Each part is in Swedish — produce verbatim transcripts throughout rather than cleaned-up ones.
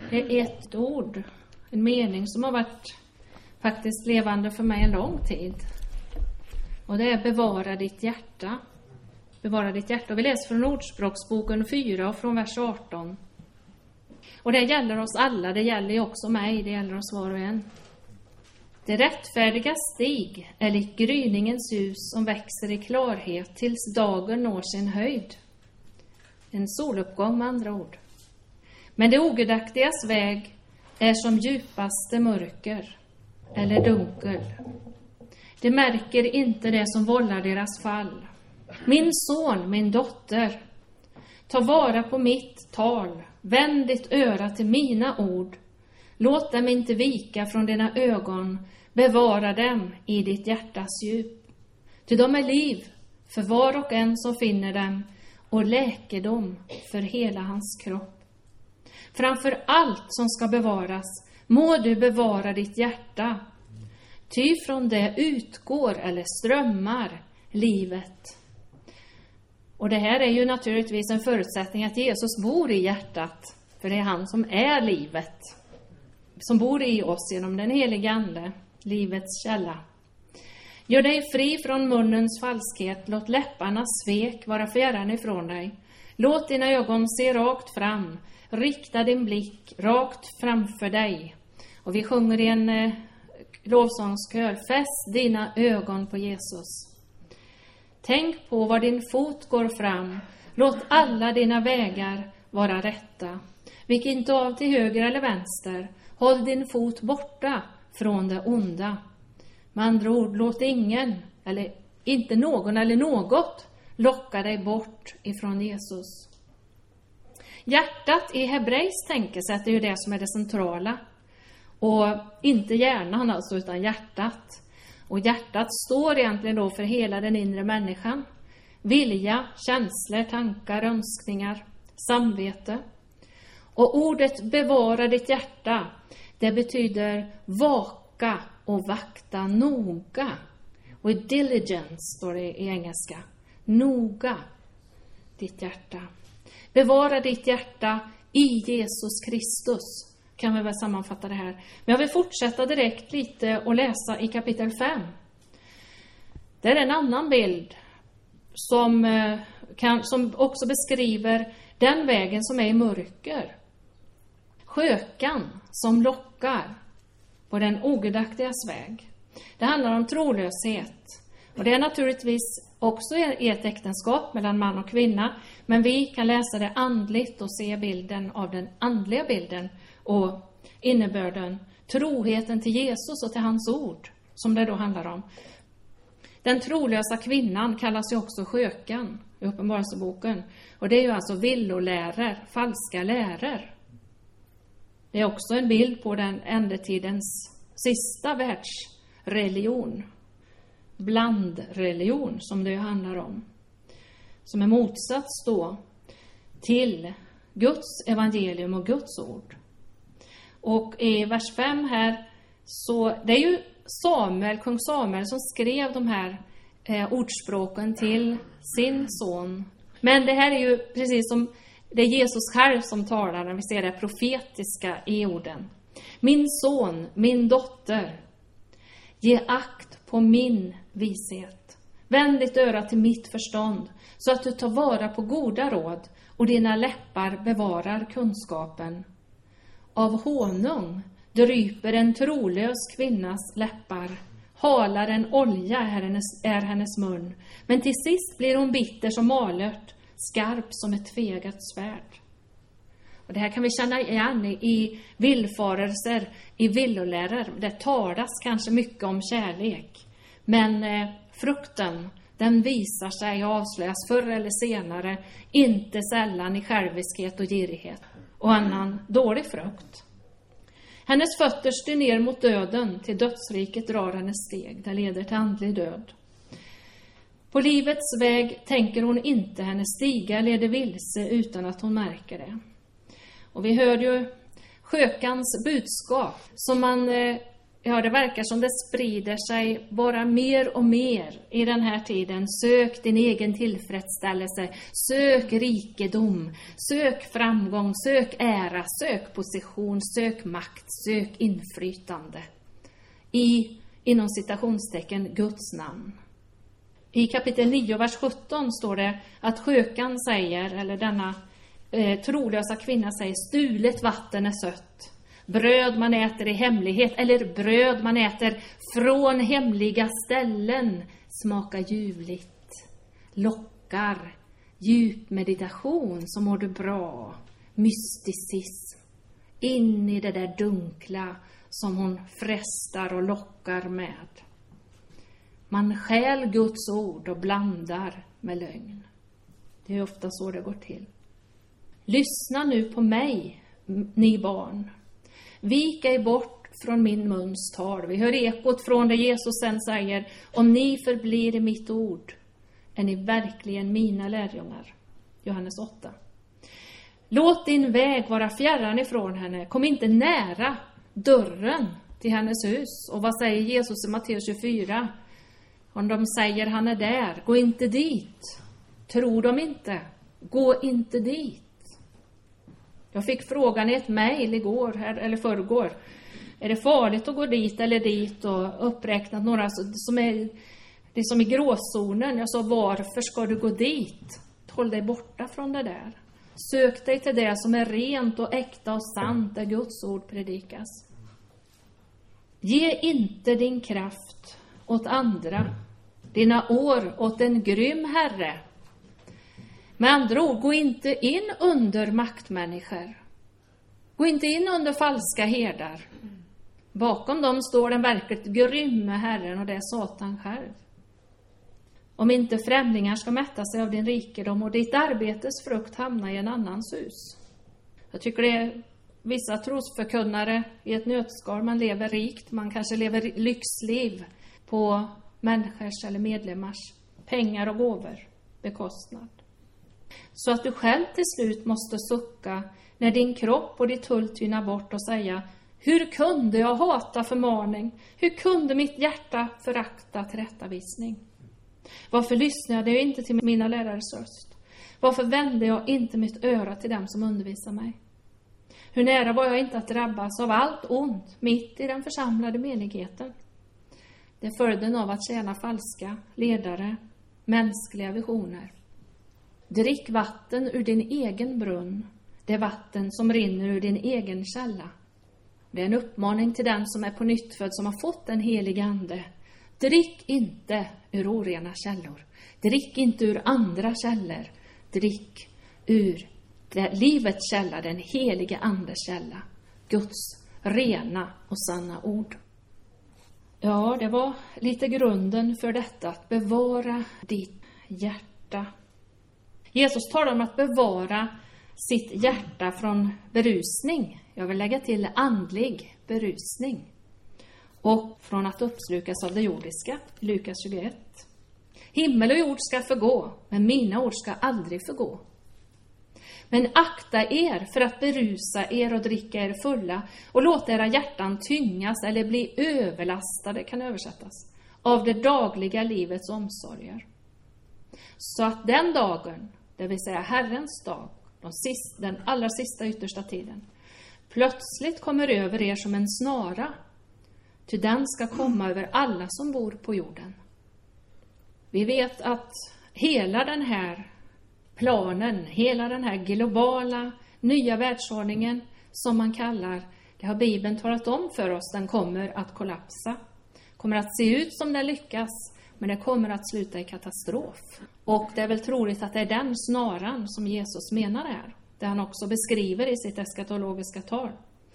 Det är ett ord, en mening som har varit faktiskt levande för mig en lång tid. Och det är bevara ditt hjärta. Bevara ditt hjärta. Och vi läser från Ordspråksboken fyra och från vers arton. Och det gäller oss alla, det gäller ju också mig, det gäller oss var och en. Det rättfärdiga stig är lik gryningens ljus som växer i klarhet tills dagen når sin höjd. En soluppgång med andra ord. Men det ogudaktigas väg är som djupaste mörker eller dunkel. De märker inte det som vållar deras fall. Min son, min dotter, ta vara på mitt tal. Vänd ditt öra till mina ord. Låt dem inte vika från dina ögon. Bevara dem i ditt hjärtas djup. Ty de är liv för var och en som finner dem och läkedom för hela hans kropp. Framför allt som ska bevaras må du bevara ditt hjärta. Ty från det utgår eller strömmar livet. Och det här är ju naturligtvis en förutsättning att Jesus bor i hjärtat. För det är han som är livet. Som bor i oss genom den helige ande. Livets källa. Gör dig fri från munnens falskhet. Låt läpparnas svek vara fjärran ifrån dig. Låt dina ögon se rakt fram. Rikta din blick rakt framför dig. Och vi sjunger i en eh, lovsångskör. Fäst dina ögon på Jesus. Tänk på var din fot går fram. Låt alla dina vägar vara rätta. Vik inte av till höger eller vänster. Håll din fot borta från det onda. Med andra ord, låt ingen, eller inte någon eller något, locka dig bort ifrån Jesus. Hjärtat i hebreiskt tänkesätt är ju det som är det centrala. Och inte hjärnan alltså, utan hjärtat. Och hjärtat står egentligen då för hela den inre människan. Vilja, känslor, tankar, önskningar, samvete. Och ordet bevara ditt hjärta, det betyder vaka och vakta noga. Och diligence står det i engelska. Noga ditt hjärta. Bevara ditt hjärta i Jesus Kristus. Kan vi väl sammanfatta det här. Men jag vill fortsätta direkt lite och läsa i kapitel fem. Det är en annan bild som, kan, som också beskriver den vägen som är i mörker. Skökan som lockar på den ogudaktigas väg. Det handlar om trolöshet. Och det är naturligtvis också i ett äktenskap mellan man och kvinna. Men vi kan läsa det andligt och se bilden av den andliga bilden. Och innebörden, troheten till Jesus och till hans ord, som det då handlar om. Den trolösa kvinnan kallas ju också skökan i Uppenbarelseboken. Och det är ju alltså villoläror, falska läror. Det är också en bild på den ändetidens sista världsreligion. Blandreligion som det handlar om. Som är motsats då till Guds evangelium och Guds ord. Och i vers fem här, så det är ju Samuel, kung Samuel som skrev de här eh, ordspråken till sin son. Men det här är ju precis som det är Jesus själv som talar när vi ser det profetiska i orden. Min son, min dotter, ge akt på min vishet. Vänd ditt öra till mitt förstånd så att du tar vara på goda råd och dina läppar bevarar kunskapen. Av honung dryper en trolös kvinnas läppar. Halar en olja är hennes, är hennes mun. Men till sist blir hon bitter som malört, skarp som ett tvegat svärd. Och det här kan vi känna igen i, i villfarelser, i villoläror. Det talas kanske mycket om kärlek. Men eh, frukten, den visar sig och avslöjas förr eller senare, inte sällan i själviskhet och girighet och annan dålig frukt. Hennes fötter styr ner mot döden, till dödsriket drar hennes steg, det leder till andlig död. På livets väg tänker hon inte, hennes stiga leder vilse utan att hon märker det. Och vi hör ju skökans budskap som man eh, ja, det verkar som det sprider sig bara mer och mer i den här tiden. Sök din egen tillfredsställelse, sök rikedom, sök framgång, sök ära, sök position, sök makt, sök inflytande. I, inom citationstecken, Guds namn. I kapitel nio, vers sjutton står det att skökan säger, eller denna eh, trolösa kvinna säger, stulet vatten är sött. Bröd man äter i hemlighet, eller bröd man äter från hemliga ställen, smakar ljuvligt, lockar, djup meditation, så mår du bra, mysticism, in i det där dunkla som hon frestar och lockar med. Man stjäl Guds ord och blandar med lögn. Det är ofta så det går till. Lyssna nu på mig, ni barn. Vik ej bort från min muns tal. Vi hör ekot från det Jesus sen säger, om ni förblir i mitt ord, är ni verkligen mina lärjungar. Johannes åtta. Låt din väg vara fjärran ifrån henne. Kom inte nära dörren till hennes hus. Och vad säger Jesus i Matteus tjugofyra? Om de säger han är där, gå inte dit. Tror de inte, gå inte dit. Jag fick frågan i ett mejl igår, eller förrgår. Är det farligt att gå dit eller dit? Och uppräknat några som är, det som är gråzonen. Jag sa, varför ska du gå dit? Håll dig borta från det där. Sök dig till det som är rent och äkta och sant, där Guds ord predikas. Ge inte din kraft åt andra, dina år åt en grym herre. Med andra ord, gå inte in under maktmänniskor. Gå inte in under falska herdar. Bakom dem står den verkligt grymma herren, och det är Satan själv. Om inte främlingar ska mätta sig av din rikedom och ditt arbetes frukt hamna i en annans hus. Jag tycker det är vissa trosförkunnare i ett nötskal. Man lever rikt, man kanske lever lyxliv på människors eller medlemmars pengar och gåvor bekostnad. Så att du själv till slut måste sucka när din kropp och ditt hull tynar bort och säga, hur kunde jag hata förmaning? Hur kunde mitt hjärta förakta tillrättavisning? Varför lyssnade jag inte till mina lärares röst? Varför vände jag inte mitt öra till dem som undervisar mig? Hur nära var jag inte att drabbas av allt ont mitt i den församlade menigheten? Det är följden av att tjäna falska ledare, mänskliga visioner. Drick vatten ur din egen brunn, det vatten som rinner ur din egen källa. Det är en uppmaning till den som är på nyttfödd, som har fått en helig ande. Drick inte ur orena källor. Drick inte ur andra källor. Drick ur det, livets källa, den heliga andes källa. Guds rena och sanna ord. Ja, det var lite grunden för detta, att bevara ditt hjärta. Jesus talar om att bevara sitt hjärta från berusning. Jag vill lägga till andlig berusning. Och från att uppslukas av det jordiska. Lukas tjugoett. Himmel och jord ska förgå, men mina ord ska aldrig förgå. Men akta er för att berusa er och dricka er fulla och låta era hjärtan tyngas eller bli överlastade, kan översättas, av det dagliga livets omsorger. Så att den dagen, det vill säga Herrens dag, de sista, den allra sista yttersta tiden, plötsligt kommer över er som en snara, ty den ska komma över alla som bor på jorden. Vi vet att hela den här planen, hela den här globala nya världsordningen som man kallar, det har Bibeln talat om för oss, den kommer att kollapsa. Kommer att se ut som den lyckas, men det kommer att sluta i katastrof. Och det är väl troligt att det är den snaran som Jesus menar här. Det han också beskriver i sitt eskatologiska tal.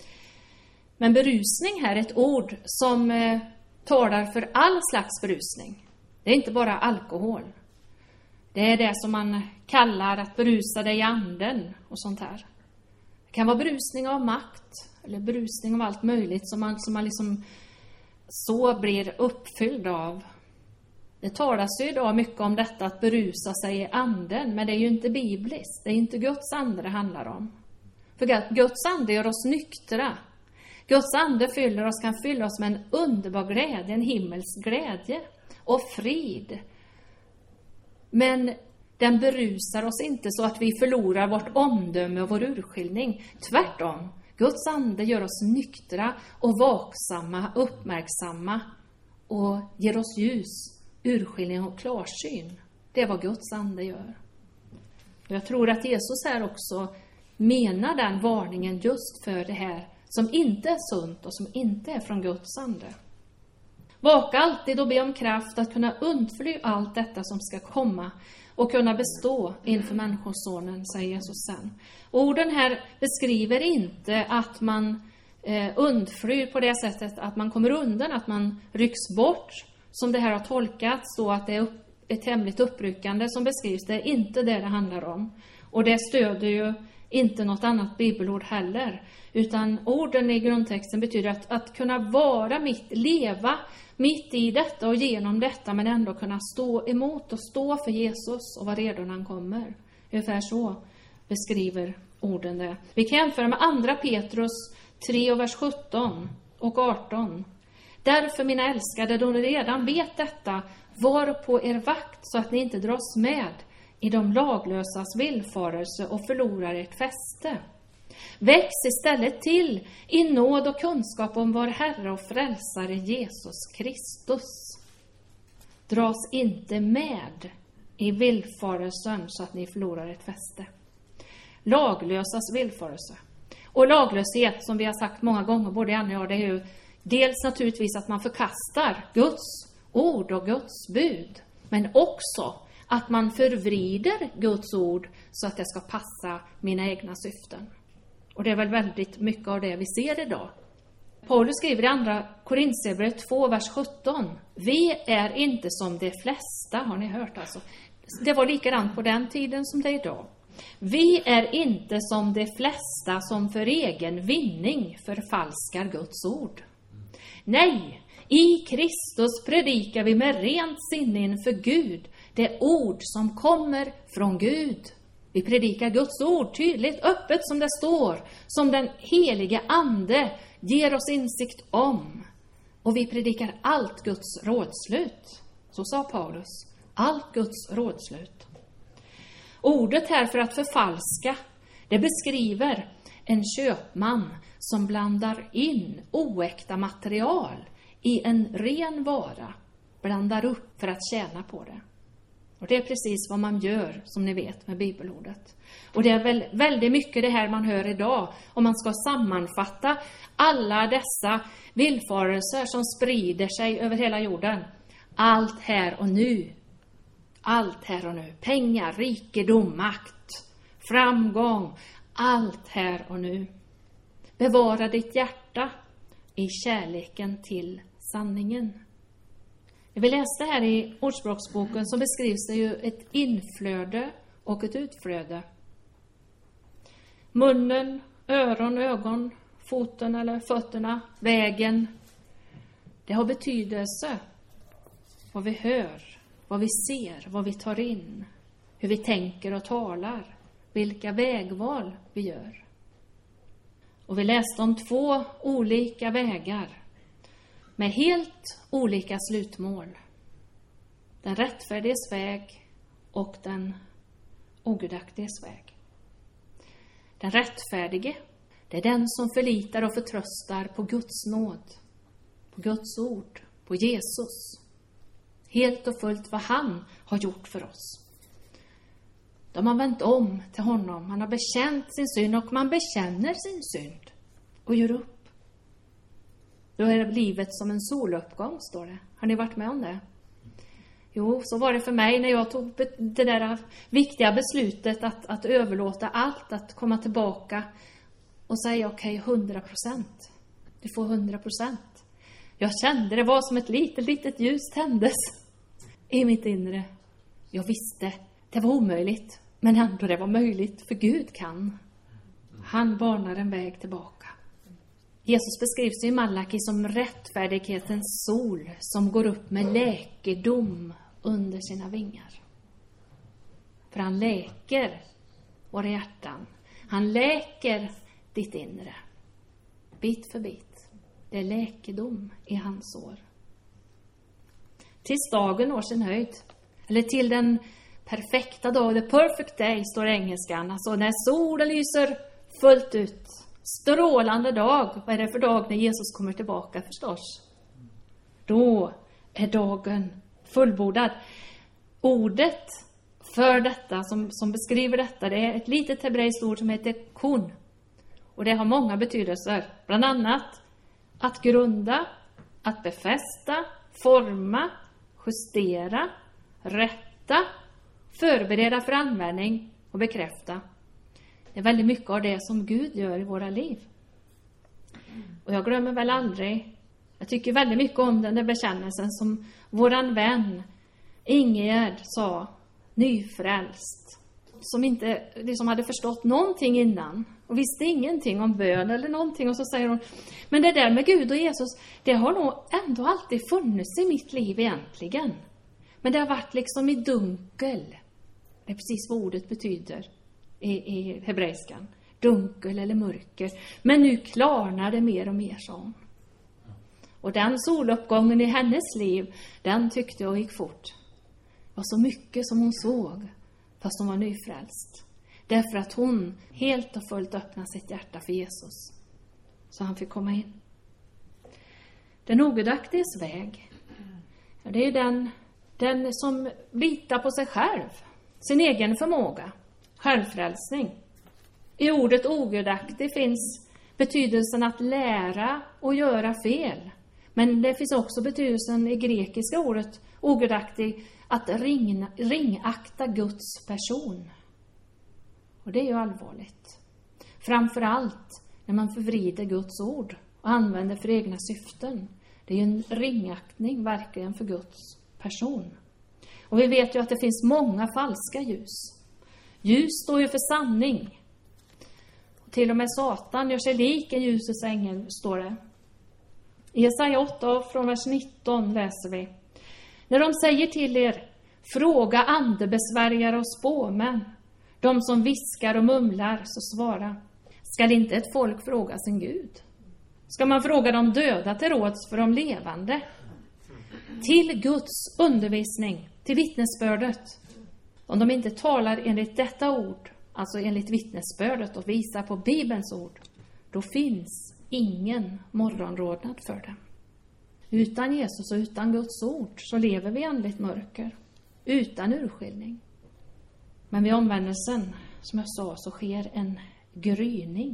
Men berusning här är ett ord som eh, talar för all slags berusning. Det är inte bara alkohol. Det är det som man kallar att berusa dig i anden och sånt här. Det kan vara berusning av makt eller berusning av allt möjligt som man, som man liksom så blir uppfylld av. Det talas ju idag mycket om detta att berusa sig i anden, men det är ju inte bibliskt. Det är inte Guds ande det handlar om. För Guds ande gör oss nyktra. Guds ande fyller oss, kan fylla oss med en underbar glädje, en himmelsk glädje och frid. Men den berusar oss inte så att vi förlorar vårt omdöme och vår urskiljning. Tvärtom, Guds ande gör oss nyktra och vaksamma, uppmärksamma och ger oss ljus, urskiljning och klarsyn. Det är vad Guds ande gör. Jag tror att Jesus här också menar den varningen just för det här som inte är sunt och som inte är från Guds ande. Vaka alltid och be om kraft att kunna undfly allt detta som ska komma och kunna bestå inför människosonen, säger Jesus sen. Orden här beskriver inte att man eh, undflyr på det sättet att man kommer undan, att man rycks bort, som det här har tolkats, så att det är upp, ett hemligt uppryckande som beskrivs. Det är inte det det handlar om. Och det stöder ju inte något annat bibelord heller. Utan orden i grundtexten betyder att, att kunna vara mitt, leva mitt i detta och genom detta, men ändå kunna stå emot och stå för Jesus och vara redo när han kommer. Ungefär så beskriver orden det. Vi kan jämföra med andra Petrus tre och vers sjutton och arton. Därför, mina älskade, då ni redan vet detta, var på er vakt så att ni inte dras med i de laglösas villfarelse och förlorar ert fäste. Väx istället till i nåd och kunskap om vår Herre och frälsare Jesus Kristus. Dras inte med i villfarelsen så att ni förlorar ert fäste. Laglösas villfarelse. Och laglöshet, som vi har sagt många gånger, både Anna och jag, det är ju dels naturligtvis att man förkastar Guds ord och Guds bud. Men också att man förvrider Guds ord så att det ska passa mina egna syften. Och det är väl väldigt mycket av det vi ser idag. Paulus skriver i andra Korinthierbrevet två, vers sjutton. Vi är inte som de flesta, har ni hört alltså. Det var likadant på den tiden som det är idag. Vi är inte som de flesta som för egen vinning förfalskar Guds ord. Nej, i Kristus predikar vi med rent sinne inför Gud det ord som kommer från Gud. Vi predikar Guds ord tydligt, öppet som det står, som den helige ande ger oss insikt om. Och vi predikar allt Guds rådslut. Så sa Paulus, allt Guds rådslut. Ordet här för att förfalska, det beskriver en köpman som blandar in oäkta material i en ren vara. Blandar upp för att tjäna på det. Och det är precis vad man gör, som ni vet, med bibelordet. Och det är väl väldigt mycket det här man hör idag. Om man ska sammanfatta alla dessa villfarelser som sprider sig över hela jorden. Allt här och nu. Allt här och nu. Pengar, rikedom, makt, framgång. Allt här och nu. Bevara ditt hjärta i kärleken till sanningen. När vi läste här i Ordspråksboken så beskrivs det ju ett inflöde och ett utflöde. Munnen, öron, ögon, foten eller fötterna, vägen. Det har betydelse vad vi hör, vad vi ser, vad vi tar in, hur vi tänker och talar, vilka vägval vi gör. Och vi läste om två olika vägar med helt olika slutmål. Den rättfärdiges väg och den ogudaktiges väg. Den rättfärdige, det är den som förlitar och förtröstar på Guds nåd, på Guds ord, på Jesus. Helt och fullt vad han har gjort för oss. De har vänt om till honom. Han har bekänt sin synd och man bekänner sin synd och gör upp. Då är livet som en soluppgång, står det. Har ni varit med om det? Jo, så var det för mig när jag tog det där viktiga beslutet att, att överlåta allt, att komma tillbaka och säga okej, okay, hundra procent. Du får hundra procent. Jag kände det var som ett litet, litet ljus tändes i mitt inre. Jag visste, det var omöjligt, men ändå det var möjligt, för Gud kan. Han banar en väg tillbaka. Jesus beskrivs i Malaki som rättfärdighetens sol som går upp med läkedom under sina vingar. För han läker våra hjärtan. Han läker ditt inre. Bit för bit. Det är läkedom i hans år. Tills dagen når sin höjd. Eller till den perfekta dag. The perfect day står i engelskan. Alltså när solen lyser fullt ut. Strålande dag. Vad är det för dag när Jesus kommer tillbaka förstås? Då är dagen fullbordad. Ordet för detta som, som beskriver detta, det är ett litet hebreiskt ord som heter kun. Och det har många betydelser. Bland annat att grunda, att befästa, forma, justera, rätta, förbereda för användning och bekräfta. Det är väldigt mycket av det som Gud gör i våra liv. Och jag glömmer väl aldrig, jag tycker väldigt mycket om den där bekännelsen som våran vän Ingegerd sa, nyfrälst. Som inte liksom hade förstått någonting innan. Och visste ingenting om bön eller någonting. Och så säger hon, men det där med Gud och Jesus, det har nog ändå alltid funnits i mitt liv egentligen. Men det har varit liksom i dunkel. Det är precis vad ordet betyder i, i hebreiskan. Dunkel eller mörker. Men nu klarnar det mer och mer, sa hon. Och den soluppgången i hennes liv, den tyckte jag gick fort. Det var så mycket som hon såg, fast hon var nyfrälst. Därför att hon helt och fullt öppnade sitt hjärta för Jesus. Så han fick komma in. Den ogudaktiges väg, ja, det är den, den som litar på sig själv. Sin egen förmåga. Självfrälsning. I ordet ogudaktig finns betydelsen att lära och göra fel. Men det finns också betydelsen i grekiska ordet ogudaktig att ring, ringakta Guds person. Och det är ju allvarligt. Framförallt när man förvrider Guds ord och använder för egna syften. Det är ju en ringaktning verkligen för Guds person. Och vi vet ju att det finns många falska ljus. Ljus står ju för sanning. Och till och med Satan gör sig lik en ljusets ängel, står det. I Jesaja åtta från vers nitton läser vi. När de säger till er, fråga andebesvärjare och spåmän, de som viskar och mumlar, så svara. Skall inte ett folk fråga sin Gud? Ska man fråga de döda till råds för de levande? Till Guds undervisning, till vittnesbördet. Om de inte talar enligt detta ord, alltså enligt vittnesbördet och visar på Bibelns ord, då finns ingen morgonrodnad för dem. Utan Jesus och utan Guds ord så lever vi i andligt mörker. Utan urskiljning. Men vid omvändelsen, som jag sa, så sker en gryning.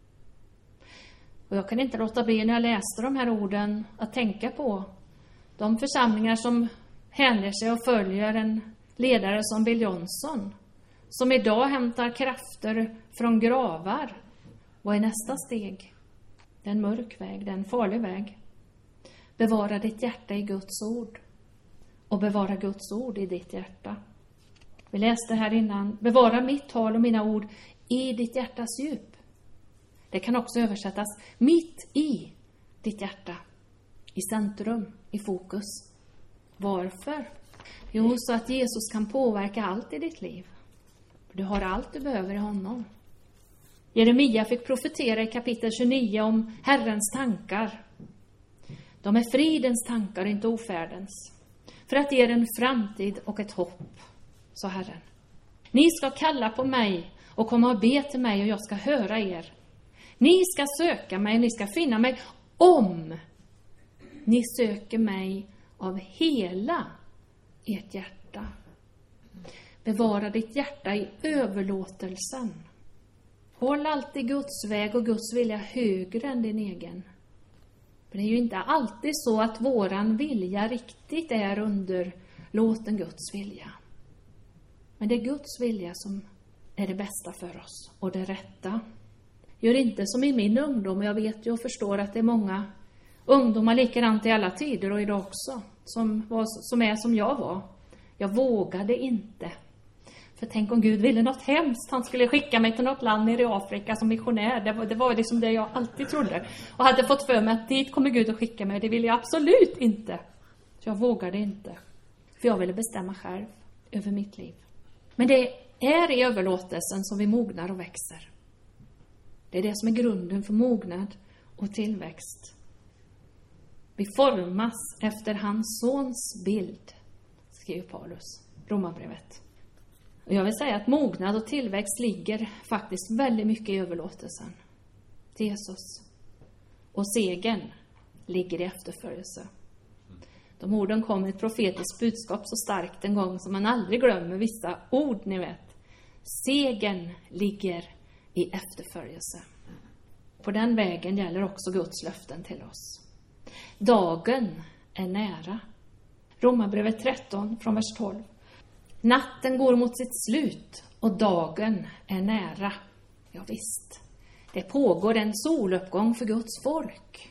Och jag kan inte låta bli när jag läste de här orden att tänka på de församlingar som hänger sig och följer en ledare som Bill Johnson. Som idag hämtar krafter från gravar. Vad är nästa steg? Det är en mörk väg, det är en farlig väg. Bevara ditt hjärta i Guds ord. Och bevara Guds ord i ditt hjärta. Vi läste här innan. Bevara mitt tal och mina ord i ditt hjärtas djup. Det kan också översättas mitt i ditt hjärta. I centrum, i fokus. Varför? Jo, så att Jesus kan påverka allt i ditt liv. Du har allt du behöver i honom. Jeremia fick profetera i kapitel tjugonio om Herrens tankar. De är fridens tankar, inte ofärdens. För att ge er en framtid och ett hopp, sa Herren. Ni ska kalla på mig och komma och be till mig och jag ska höra er. Ni ska söka mig och ni ska finna mig om ni söker mig av hela ert hjärta. Bevara ditt hjärta i överlåtelsen. Håll alltid Guds väg och Guds vilja högre än din egen. För det är ju inte alltid så att våran vilja riktigt är underlåten Guds vilja. Men det är Guds vilja som är det bästa för oss och det rätta. Gör inte som i min ungdom. Jag vet ju och förstår att det är många ungdomar likadant i alla tider och idag också. Som, var, som är som jag var. Jag vågade inte. För tänk om Gud ville något hemskt. Han skulle skicka mig till något land nere i Afrika som missionär. Det var, det var liksom det jag alltid trodde. Och hade fått för mig att dit kommer Gud att skicka mig. Det ville jag absolut inte. Så jag vågade inte. För jag ville bestämma själv över mitt liv. Men det är i överlåtelsen som vi mognar och växer. Det är det som är grunden för mognad och tillväxt. Vi formas efter hans sons bild, skriver Paulus, Romarbrevet. Och jag vill säga att mognad och tillväxt ligger faktiskt väldigt mycket i överlåtelsen till Jesus. Och segern ligger i efterföljelse. De orden kom i ett profetiskt budskap så starkt en gång som man aldrig glömmer vissa ord, ni vet. Segern ligger i efterföljelse. På den vägen gäller också Guds löften till oss. Dagen är nära. Romarbrevet tretton från vers tolv. Natten går mot sitt slut och dagen är nära. Ja visst, det pågår en soluppgång för Guds folk.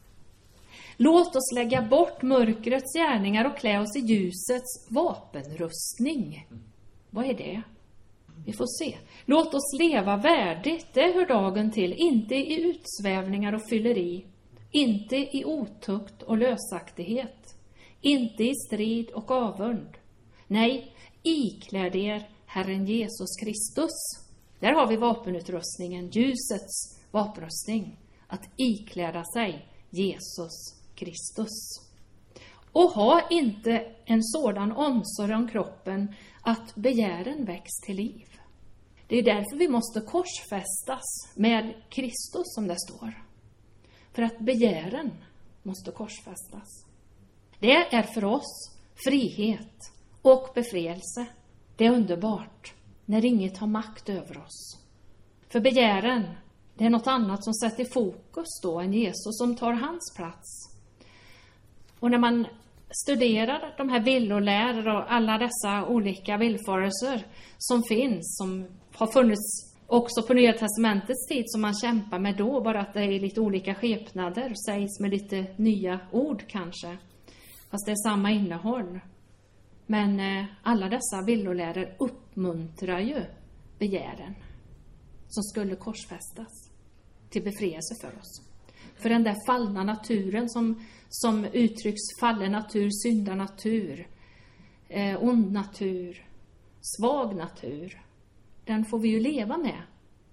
Låt oss lägga bort mörkrets gärningar och klä oss i ljusets vapenrustning. Vad är det? Vi får se. Låt oss leva värdigt, det hör dagen till. Inte i utsvävningar och fylleri. Inte i otukt och lösaktighet. Inte i strid och avund. Nej, ikläd er Herren Jesus Kristus. Där har vi vapenutrustningen, ljusets vapenrustning. Att ikläda sig Jesus Kristus. Och ha inte en sådan omsorg om kroppen att begären väcks till liv. Det är därför vi måste korsfästas med Kristus, som det står. För att begären måste korsfästas. Det är för oss frihet och befrielse. Det är underbart när inget har makt över oss. För begären, det är något annat som sätter fokus då än Jesus som tar hans plats. Och när man studerar de här villoläror och alla dessa olika villfarelser som finns, som har funnits också på Nya testamentets tid som man kämpar med då, bara att det är lite olika skepnader, sägs med lite nya ord kanske, fast det är samma innehåll. Men eh, alla dessa villoläror uppmuntrar ju begären som skulle korsfästas till befrielse för oss. För den där fallna naturen som, som uttrycks fallen natur, syndanatur, eh, ond natur, svag natur, den får vi ju leva med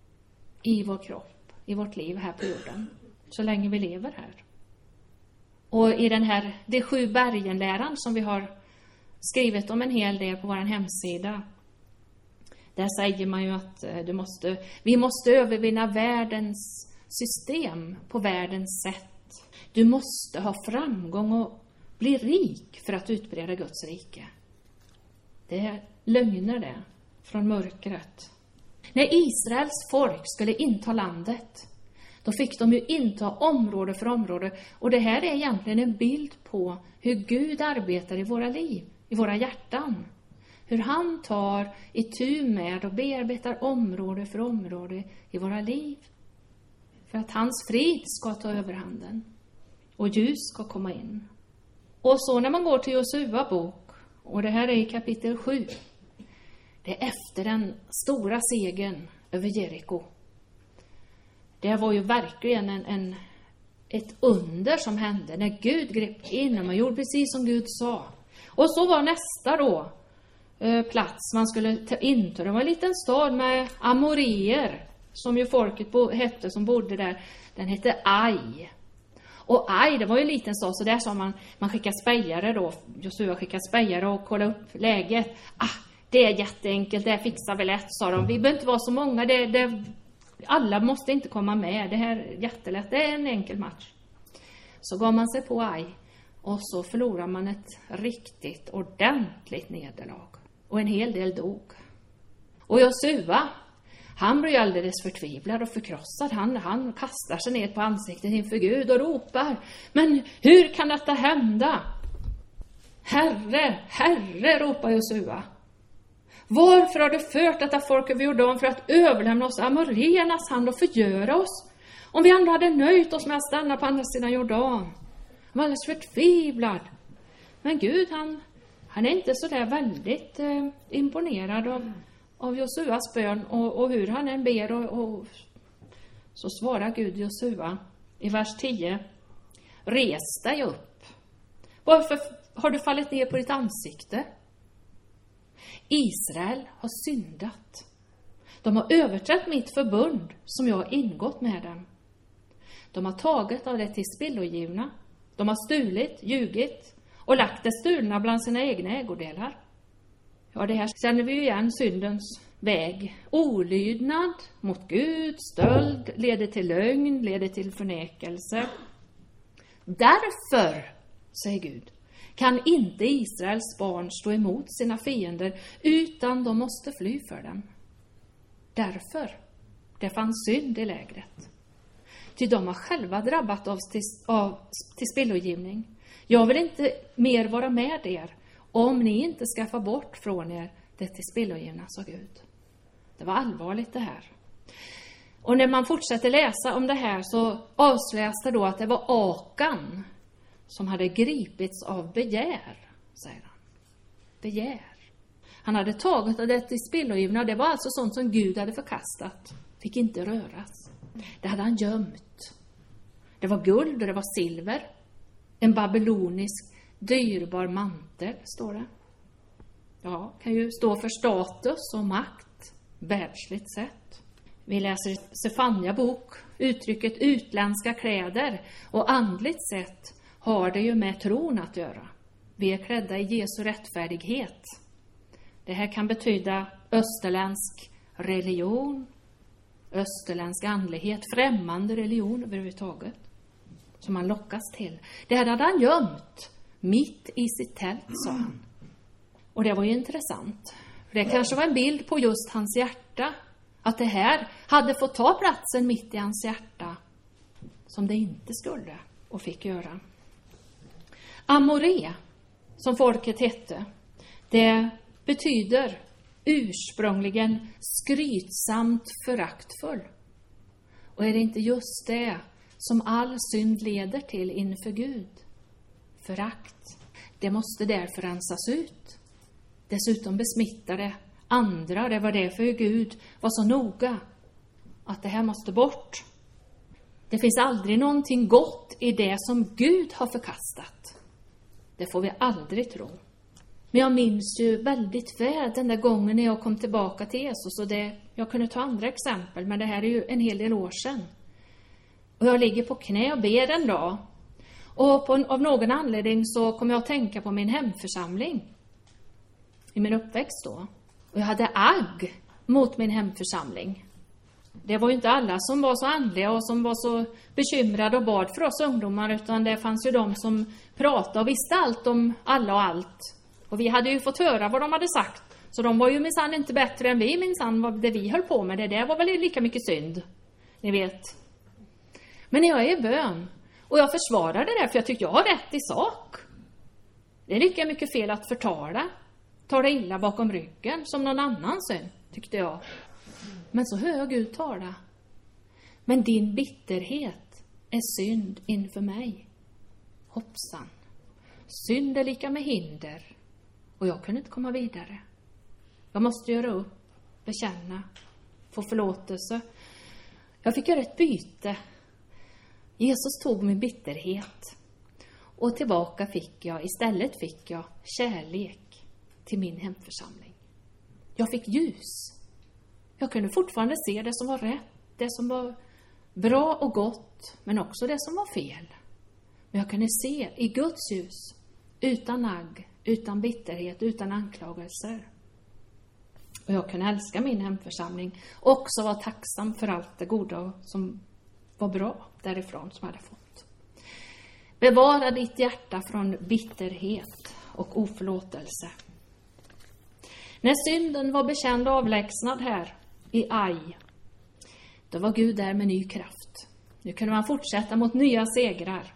i vår kropp, i vårt liv här på jorden, så länge vi lever här. Och i den här, det sju bergen-läran som vi har skrivit om en hel del på vår hemsida, där säger man ju att du måste, vi måste övervinna världens system på världens sätt. Du måste ha framgång och bli rik för att utbreda Guds rike. Det är lögner det, från mörkret. När Israels folk skulle inta landet, då fick de ju inta område för område. Och det här är egentligen en bild på hur Gud arbetar i våra liv, i våra hjärtan. Hur han tar itu med och bearbetar område för område i våra liv. För att hans frid ska ta överhanden. Och ljus ska komma in. Och så när man går till Josua bok, och det här är i kapitel sju. Det är efter den stora segern över Jeriko. Det var ju verkligen en, en, ett under som hände när Gud grep in och man gjorde precis som Gud sa. Och så var nästa då eh, plats man skulle ta inta. Det var en liten stad med amorier, som ju folket bo, hette som bodde där. Den hette Ai. Och Ai, det var ju en liten stad, så där sa man, man skickade spejare då. Josua skickade spejare och kollade upp läget. Ah, det är jätteenkelt, det fixar vi lätt, sa de. Vi behöver inte vara så många, det, det, alla måste inte komma med. Det här är jättelätt, det är en enkel match. Så gav man sig på Ai. Och så förlorar man ett riktigt ordentligt nederlag. Och en hel del dog. Och Josua, han blir alldeles förtvivlad och förkrossad. Han, han kastar sig ner på ansiktet inför Gud och ropar: men hur kan detta hända? Herre, Herre, ropar Josua. Varför har du fört detta folk över Jordan för att överlämna oss amorreernas hand och förgöra oss? Om vi ändå hade nöjt oss med att stanna på andra sidan Jordan. Han var alldeles förtvivlad. Men Gud, han, han är inte så där väldigt eh, imponerad av, av Josuas bön och, och hur han än ber. Och, och, så svarar Gud Josua i vers tio. Res dig upp. Varför har du fallit ner på ditt ansikte? Israel har syndat. De har överträtt mitt förbund som jag har ingått med dem. De har tagit av det till spillogivna De har stulit, ljugit och lagt det stulna bland sina egna ägodelar. Ja, det här känner vi ju igen, syndens väg. Olydnad mot Gud, stöld, leder till lögn, leder till förnekelse. Därför, säger Gud, kan inte Israels barn stå emot sina fiender, utan de måste fly för dem. Därför, det fanns synd i lägret. Ty de har själva drabbat oss till, av, till spillogivning. Jag vill inte mer vara med er, om ni inte skaffar bort från er det till spillogivna, sa Gud. Det var allvarligt det här. Och när man fortsätter läsa om det här så avslöjas det då att det var Akan som hade gripits av begär, säger han. Begär. Han hade tagit av det till spillogivna. Det var alltså sånt som Gud hade förkastat. Fick inte röras. Det hade han gömt. Det var guld och det var silver. En babylonisk dyrbar mantel, står det. Ja, kan ju stå för status och makt, världsligt sett. Vi läser i Sefanja bok uttrycket utländska kläder, och andligt sett har det ju med tron att göra. Vi är klädda i Jesu rättfärdighet. Det här kan betyda österländsk religion, österländsk andlighet, främmande religion överhuvudtaget, som man lockas till. Det här hade han gömt mitt i sitt tält, sa han. Och det var ju intressant. Det kanske var en bild på just hans hjärta. Att det här hade fått ta platsen mitt i hans hjärta, som det inte skulle och fick göra. Amoré, som folket hette, det betyder ursprungligen skrytsamt föraktfull. Och är det inte just det som all synd leder till inför Gud? Förakt. Det måste därför rensas ut. Dessutom besmittar det andra. Det var därför Gud var så noga att det här måste bort. Det finns aldrig någonting gott i det som Gud har förkastat. Det får vi aldrig tro. Men jag minns ju väldigt väl den där gången när jag kom tillbaka till Jesus. Och det, jag kunde ta andra exempel, men det här är ju en hel del år sedan. Och jag ligger på knä och ber en dag. Och på, av någon anledning så kom jag att tänka på min hemförsamling. I min uppväxt då. Och jag hade agg mot min hemförsamling. Det var ju inte alla som var så andliga och som var så bekymrade och bad för oss ungdomar. Utan det fanns ju de som pratade och visste allt om alla och allt. Och vi hade ju fått höra vad de hade sagt. Så de var ju minsann inte bättre än vi minsann vad det vi höll på med. Det där var väl lika mycket synd. Ni vet. Men när jag är i bön och jag försvarar det där för jag tycker jag har rätt i sak. Det är lika mycket fel att förtala. Ta det illa bakom ryggen som någon annan synd, tyckte jag. Men så hör jag Gud tala. Men din bitterhet är synd inför mig. Hoppsan. Synd är lika med hinder. Och jag kunde inte komma vidare. Jag måste göra upp, bekänna, få förlåtelse. Jag fick göra ett byte. Jesus tog min bitterhet. Och tillbaka fick jag, istället fick jag kärlek till min hemförsamling. Jag fick ljus. Jag kunde fortfarande se det som var rätt, det som var bra och gott, men också det som var fel. Men jag kunde se i Guds ljus, utan nagg, utan bitterhet, utan anklagelser. Och jag kunde älska min hemförsamling och också vara tacksam för allt det goda som var bra därifrån som jag hade fått. Bevara ditt hjärta från bitterhet och oförlåtelse. När synden var bekänd och avlägsnad här i Aj, då var Gud där med ny kraft. Nu kunde man fortsätta mot nya segrar.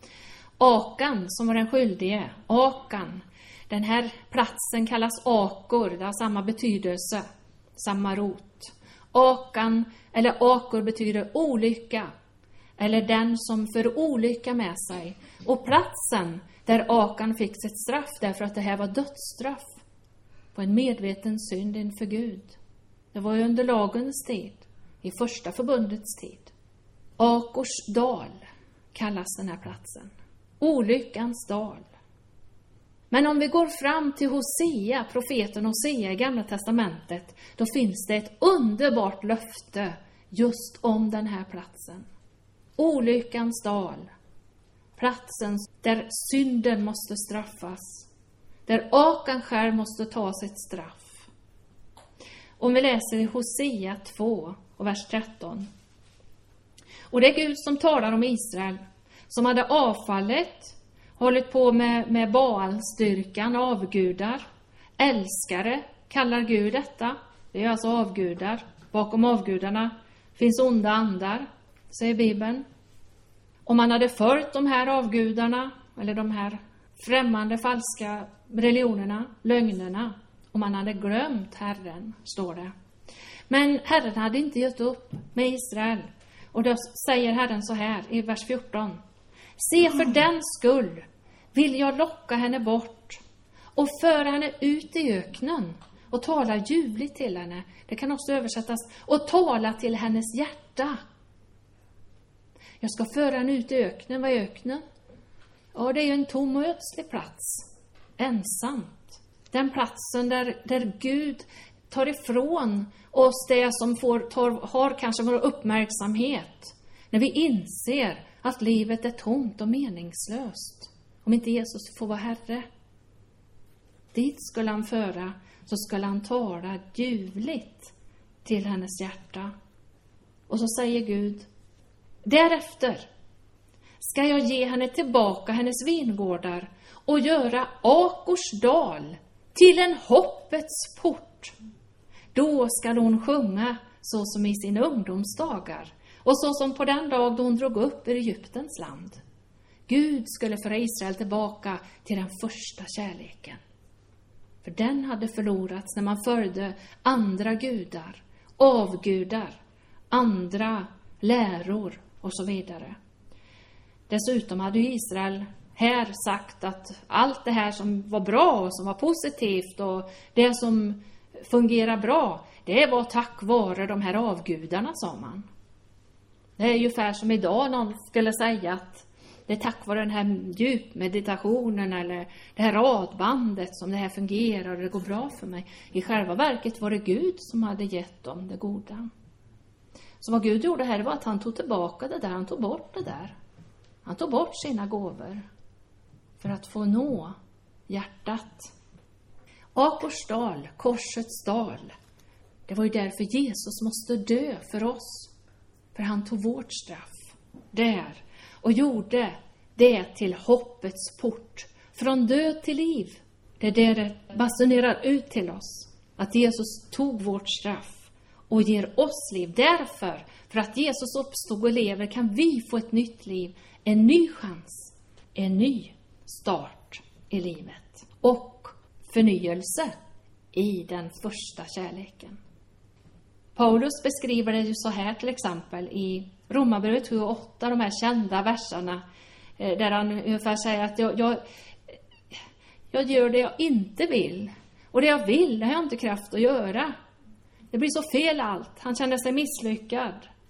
Akan som var den skyldige, Akan, den här platsen kallas Akor, det har samma betydelse, samma rot. Akan eller Akor betyder olycka, eller den som för olycka med sig. Och platsen där Akan fick sitt straff därför att det här var dödsstraff på en medveten synd inför Gud. Det var ju under lagens tid, i första förbundets tid. Akors dal kallas den här platsen. Olyckans dal. Men om vi går fram till Hosea, profeten Hosea i Gamla testamentet, då finns det ett underbart löfte just om den här platsen. Olyckans dal. Platsen där synden måste straffas. Där Akan själv måste ta sitt straff. Om vi läser i Hosea två och vers tretton. Och det är Gud som talar om Israel. Som hade avfallit. Hållit på med, med Baalstyrkan, avgudar. Älskare kallar Gud detta. Det är alltså avgudar. Bakom avgudarna finns onda andar, säger Bibeln. Om man hade följt de här avgudarna, eller de här främmande falska religionerna, lögnerna, om man hade glömt Herren, står det. Men Herren hade inte gett upp med Israel. Och då säger Herren så här i vers fjorton. Se, för den skull vill jag locka henne bort och föra henne ut i öknen och tala ljuvligt till henne. Det kan också översättas och tala till hennes hjärta. Jag ska föra henne ut i öknen. Vad är öknen? Ja, det är ju en tom och ödslig plats. Ensamt. Den platsen där, där Gud tar ifrån oss det som får, tar, har kanske vår uppmärksamhet. När vi inser att livet är tomt och meningslöst. Om inte Jesus får vara Herre. Dit skulle han föra, så skulle han tala ljuvligt till hennes hjärta. Och så säger Gud, därefter ska jag ge henne tillbaka hennes vingårdar och göra Akors dal till en hoppets port. Då ska hon sjunga så som i sina ungdomsdagar och så som på den dag då hon drog upp ur Egyptens land. Gud skulle föra Israel tillbaka till den första kärleken. För den hade förlorats när man följde andra gudar, avgudar, andra läror och så vidare. Dessutom hade ju Israel här sagt att allt det här som var bra och som var positivt och det som fungerar bra, det var tack vare de här avgudarna, sa man. Det är ungefär som idag någon skulle säga att det är tack vare den här djupmeditationen eller det här radbandet som det här fungerar och det går bra för mig. I själva verket var det Gud som hade gett dem det goda. Så vad Gud gjorde här var att han tog tillbaka det där, han tog bort det där. Han tog bort sina gåvor för att få nå hjärtat. Akors dal, korsets dal. Det var ju därför Jesus måste dö för oss. För han tog vårt straff där och gjorde det till hoppets port. Från död till liv. Det är det det basunerar ut till oss. Att Jesus tog vårt straff och ger oss liv. Därför, för att Jesus uppstod och lever, kan vi få ett nytt liv. En ny chans. En ny start i livet. Och förnyelse i den första kärleken. Paulus beskriver det ju så här till exempel i Romarbrevet sju och åtta, de här kända verserna. Där han ungefär säger att jag, jag, jag gör det jag inte vill. Och det jag vill, det har jag inte kraft att göra. Det blir så fel allt. Han kände sig misslyckad.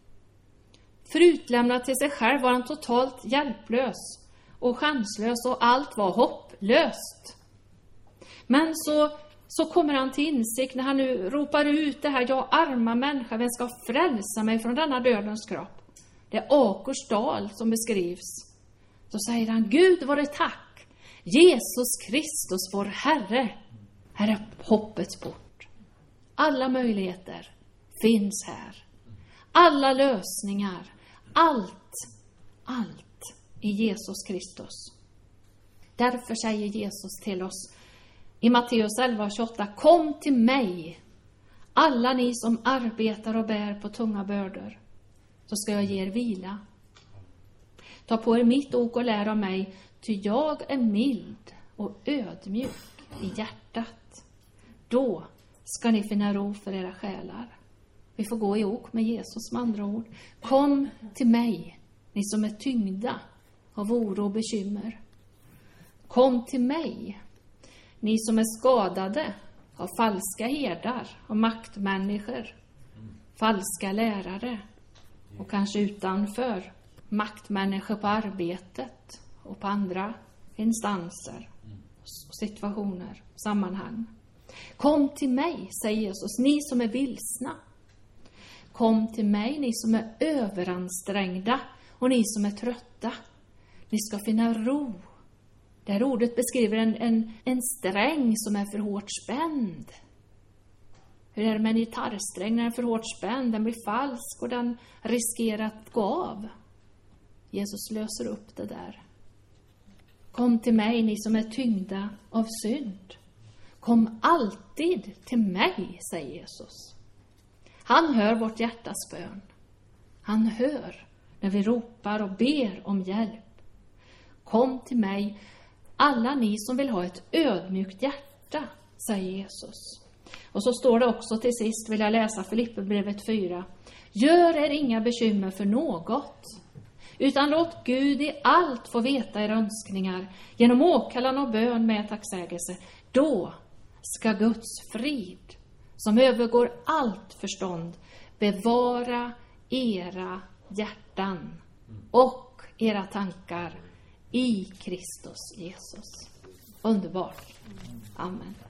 För utlämnad till sig själv var han totalt hjälplös och chanslös och allt var hopplöst. Men så, så kommer han till insikt när han nu ropar ut det här: jag arma människa, vem ska frälsa mig från denna dödens kropp? Det är Akors dal som beskrivs. Så säger han: Gud var det tack. Jesus Kristus vår Herre. Här är hoppets port. Alla möjligheter finns här. Alla lösningar. Allt. Allt i Jesus Kristus. Därför säger Jesus till oss i Matteus elva tjugoåtta: kom till mig, alla ni som arbetar och bär på tunga bördor, så ska jag ge er vila. Ta på er mitt ok och lär av mig, ty jag är mild och ödmjuk i hjärtat. Då ska ni finna ro för era själar. Vi får gå i ok med Jesus med andra ord. Kom till mig, ni som är tyngda av oro och bekymmer. Kom till mig, ni som är skadade av falska herdar och maktmänniskor, falska lärare och kanske utanför maktmänniskor på arbetet och på andra instanser, situationer, sammanhang. Kom till mig, säger Jesus, ni som är vilsna. Kom till mig, ni som är överansträngda och ni som är trötta. Ni ska finna ro. Det här ordet beskriver en, en, en sträng som är för hårt spänd. Hur är det med en gitarrsträng när den är för hårt spänd? Den blir falsk och den riskerar att gå av. Jesus löser upp det där. Kom till mig, ni som är tyngda av synd. Kom alltid till mig, säger Jesus. Han hör vårt hjärtas bön. Han hör när vi ropar och ber om hjälp. Kom till mig, alla ni som vill ha ett ödmjukt hjärta, säger Jesus. Och så står det också till sist, vill jag läsa Filipperbrevet fyra. Gör er inga bekymmer för något, utan låt Gud i allt få veta era önskningar genom åkallan och bön med tacksägelse. Då ska Guds frid, som övergår allt förstånd, bevara era hjärtan och era tankar i Kristus Jesus. Underbart. Amen.